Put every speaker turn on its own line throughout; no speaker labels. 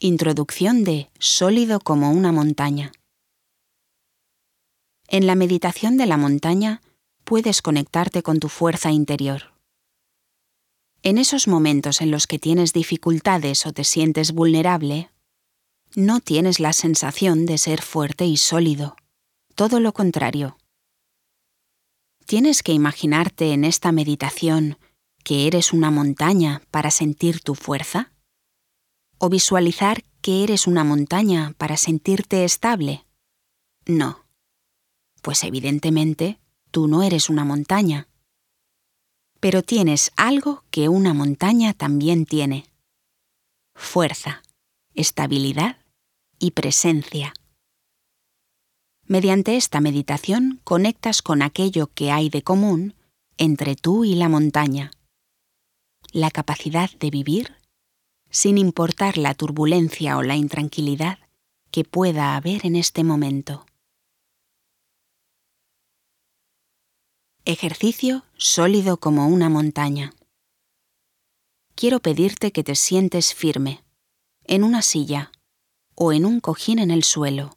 Introducción de Sólido como una montaña. En la meditación de la montaña puedes conectarte con tu fuerza interior. En esos momentos en los que tienes dificultades o te sientes vulnerable, no tienes la sensación de ser fuerte y sólido, todo lo contrario. Tienes que imaginarte en esta meditación que eres una montaña para sentir tu fuerza, o visualizar que eres una montaña para sentirte estable. No, pues evidentemente tú no eres una montaña. Pero tienes algo que una montaña también tiene: fuerza, estabilidad y presencia. Mediante esta meditación conectas con aquello que hay de común entre tú y la montaña: la capacidad de vivir sin importar la turbulencia o la intranquilidad que pueda haber en este momento. Ejercicio sólido como una montaña. Quiero pedirte que te sientes firme, en una silla o en un cojín en el suelo.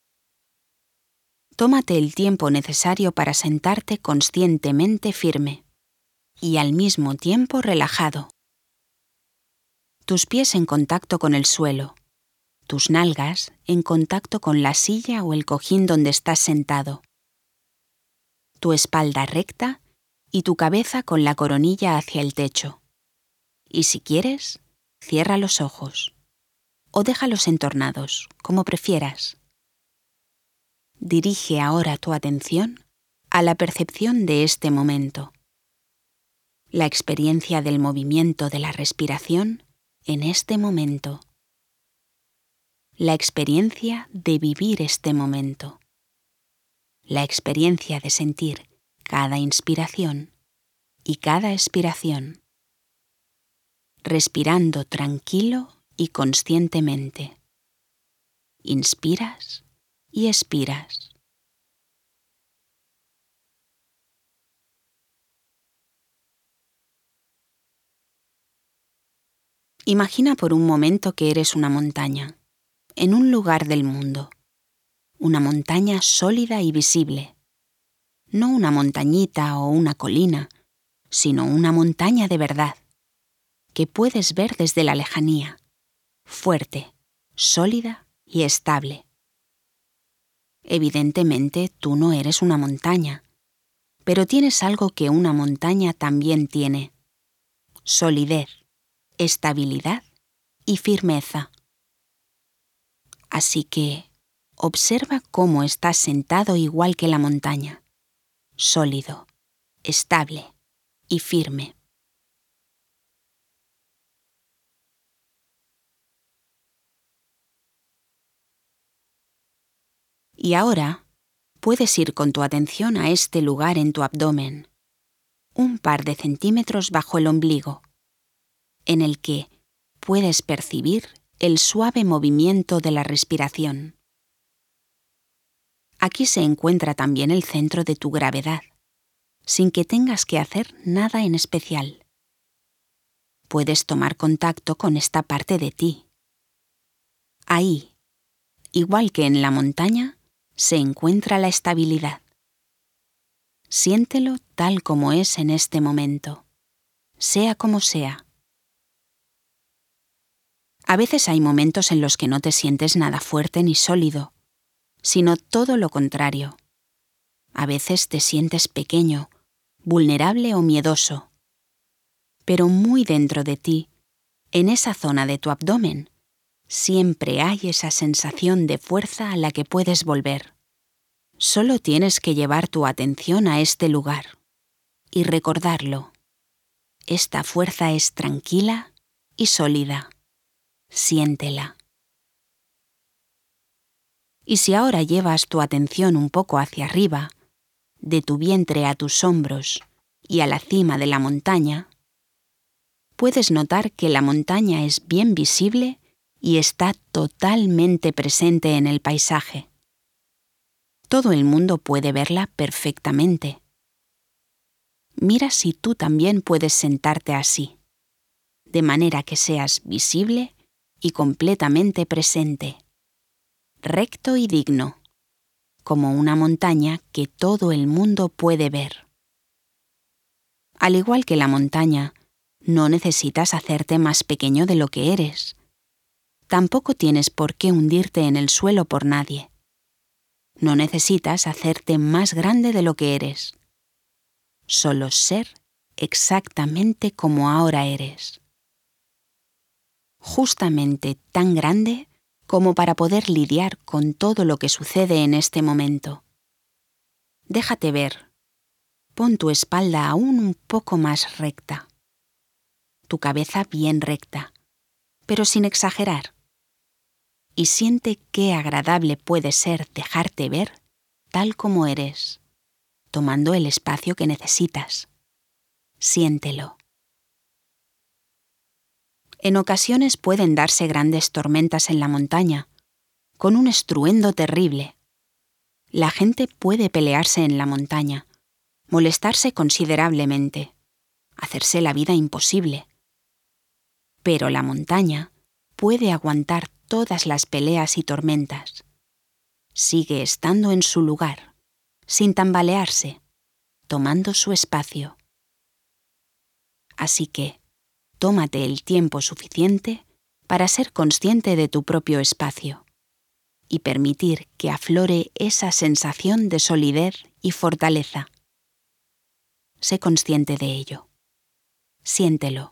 Tómate el tiempo necesario para sentarte conscientemente firme y al mismo tiempo relajado. Tus pies en contacto con el suelo, tus nalgas en contacto con la silla o el cojín donde estás sentado, tu espalda recta y tu cabeza con la coronilla hacia el techo. Y si quieres, cierra los ojos o déjalos entornados, como prefieras. Dirige ahora tu atención a la percepción de este momento, la experiencia del movimiento de la respiración en este momento, la experiencia de vivir este momento, la experiencia de sentir cada inspiración y cada expiración, respirando tranquilo y conscientemente. Inspiras y expiras. Imagina por un momento que eres una montaña, en un lugar del mundo. Una montaña sólida y visible. No una montañita o una colina, sino una montaña de verdad, que puedes ver desde la lejanía, fuerte, sólida y estable. Evidentemente, tú no eres una montaña, pero tienes algo que una montaña también tiene: solidez, estabilidad y firmeza. Así que observa cómo estás sentado igual que la montaña, sólido, estable y firme. Y ahora puedes ir con tu atención a este lugar en tu abdomen, un par de centímetros bajo el ombligo, en el que puedes percibir el suave movimiento de la respiración. Aquí se encuentra también el centro de tu gravedad, sin que tengas que hacer nada en especial. Puedes tomar contacto con esta parte de ti. Ahí, igual que en la montaña, se encuentra la estabilidad. Siéntelo tal como es en este momento, sea como sea. A veces hay momentos en los que no te sientes nada fuerte ni sólido, sino todo lo contrario. A veces te sientes pequeño, vulnerable o miedoso. Pero muy dentro de ti, en esa zona de tu abdomen, siempre hay esa sensación de fuerza a la que puedes volver. Solo tienes que llevar tu atención a este lugar y recordarlo. Esta fuerza es tranquila y sólida. Siéntela. Y si ahora llevas tu atención un poco hacia arriba, de tu vientre a tus hombros y a la cima de la montaña, puedes notar que la montaña es bien visible y está totalmente presente en el paisaje. Todo el mundo puede verla perfectamente. Mira si tú también puedes sentarte así, de manera que seas visible y completamente presente, recto y digno, como una montaña que todo el mundo puede ver. Al igual que la montaña, no necesitas hacerte más pequeño de lo que eres. Tampoco tienes por qué hundirte en el suelo por nadie. No necesitas hacerte más grande de lo que eres. Solo ser exactamente como ahora eres. Justamente tan grande como para poder lidiar con todo lo que sucede en este momento. Déjate ver. Pon tu espalda aún un poco más recta. Tu cabeza bien recta, pero sin exagerar. Y siente qué agradable puede ser dejarte ver tal como eres, tomando el espacio que necesitas. Siéntelo. En ocasiones pueden darse grandes tormentas en la montaña, con un estruendo terrible. La gente puede pelearse en la montaña, molestarse considerablemente, hacerse la vida imposible. Pero la montaña puede aguantar todas las peleas y tormentas. Sigue estando en su lugar, sin tambalearse, tomando su espacio. Así que, tómate el tiempo suficiente para ser consciente de tu propio espacio y permitir que aflore esa sensación de solidez y fortaleza. Sé consciente de ello. Siéntelo.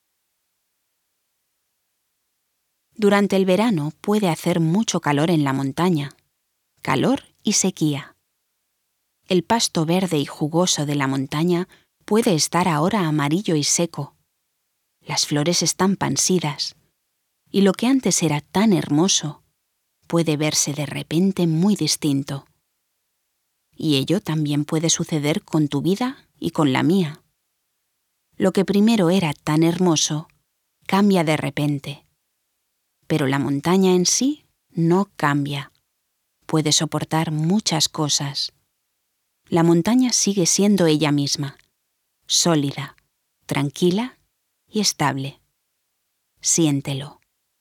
Durante el verano puede hacer mucho calor en la montaña, calor y sequía. El pasto verde y jugoso de la montaña puede estar ahora amarillo y seco. Las flores están pansidas, y lo que antes era tan hermoso puede verse de repente muy distinto. Y ello también puede suceder con tu vida y con la mía. Lo que primero era tan hermoso cambia de repente. Pero la montaña en sí no cambia. Puede soportar muchas cosas. La montaña sigue siendo ella misma, sólida, tranquila y estable. Siéntelo.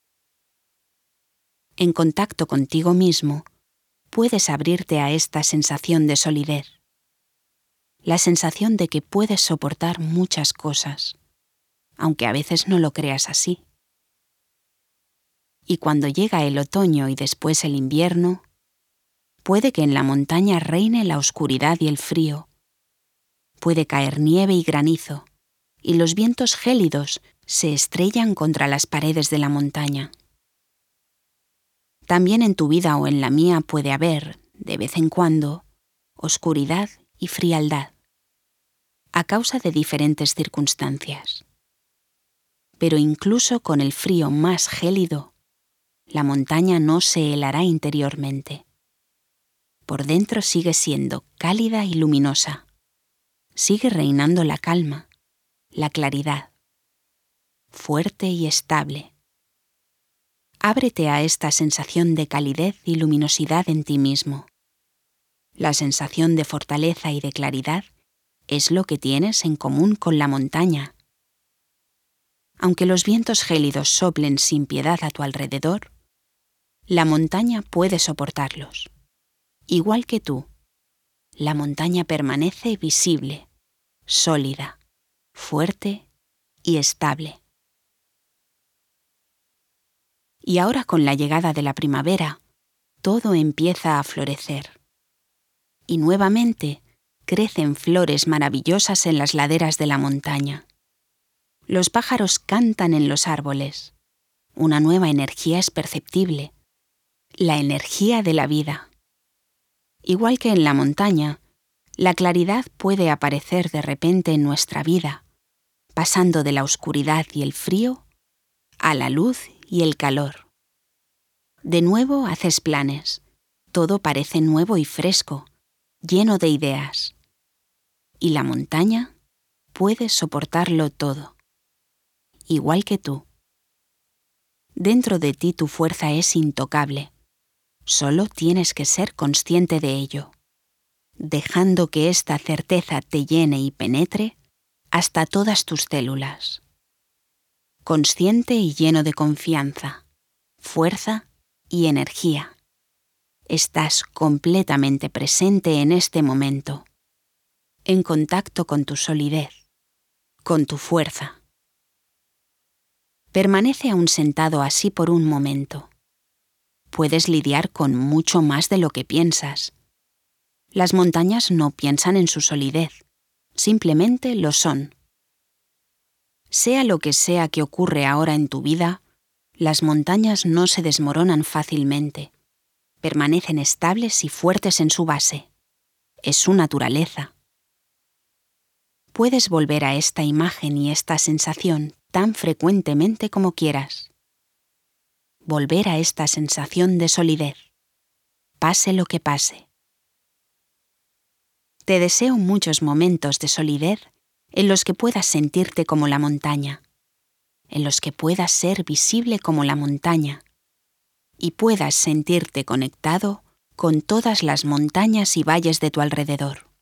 En contacto contigo mismo, puedes abrirte a esta sensación de solidez. La sensación de que puedes soportar muchas cosas, aunque a veces no lo creas así. Y cuando llega el otoño y después el invierno, puede que en la montaña reine la oscuridad y el frío. Puede caer nieve y granizo, y los vientos gélidos se estrellan contra las paredes de la montaña. También en tu vida o en la mía puede haber, de vez en cuando, oscuridad y frialdad, a causa de diferentes circunstancias. Pero incluso con el frío más gélido, la montaña no se helará interiormente. Por dentro sigue siendo cálida y luminosa. Sigue reinando la calma, la claridad, fuerte y estable. Ábrete a esta sensación de calidez y luminosidad en ti mismo. La sensación de fortaleza y de claridad es lo que tienes en común con la montaña. Aunque los vientos gélidos soplen sin piedad a tu alrededor, la montaña puede soportarlos. Igual que tú, la montaña permanece visible, sólida, fuerte y estable. Y ahora con la llegada de la primavera, todo empieza a florecer. Y nuevamente crecen flores maravillosas en las laderas de la montaña. Los pájaros cantan en los árboles. Una nueva energía es perceptible, la energía de la vida. Igual que en la montaña, la claridad puede aparecer de repente en nuestra vida, pasando de la oscuridad y el frío a la luz y el calor. De nuevo haces planes, todo parece nuevo y fresco, lleno de ideas. Y la montaña puede soportarlo todo, igual que tú. Dentro de ti tu fuerza es intocable. Solo tienes que ser consciente de ello, dejando que esta certeza te llene y penetre hasta todas tus células. Consciente y lleno de confianza, fuerza y energía. Estás completamente presente en este momento, en contacto con tu solidez, con tu fuerza. Permanece aún sentado así por un momento. Puedes lidiar con mucho más de lo que piensas. Las montañas no piensan en su solidez, simplemente lo son. Sea lo que sea que ocurre ahora en tu vida, las montañas no se desmoronan fácilmente. Permanecen estables y fuertes en su base. Es su naturaleza. Puedes volver a esta imagen y esta sensación tan frecuentemente como quieras. Volver a esta sensación de solidez, pase lo que pase. Te deseo muchos momentos de solidez en los que puedas sentirte como la montaña, en los que puedas ser visible como la montaña y puedas sentirte conectado con todas las montañas y valles de tu alrededor.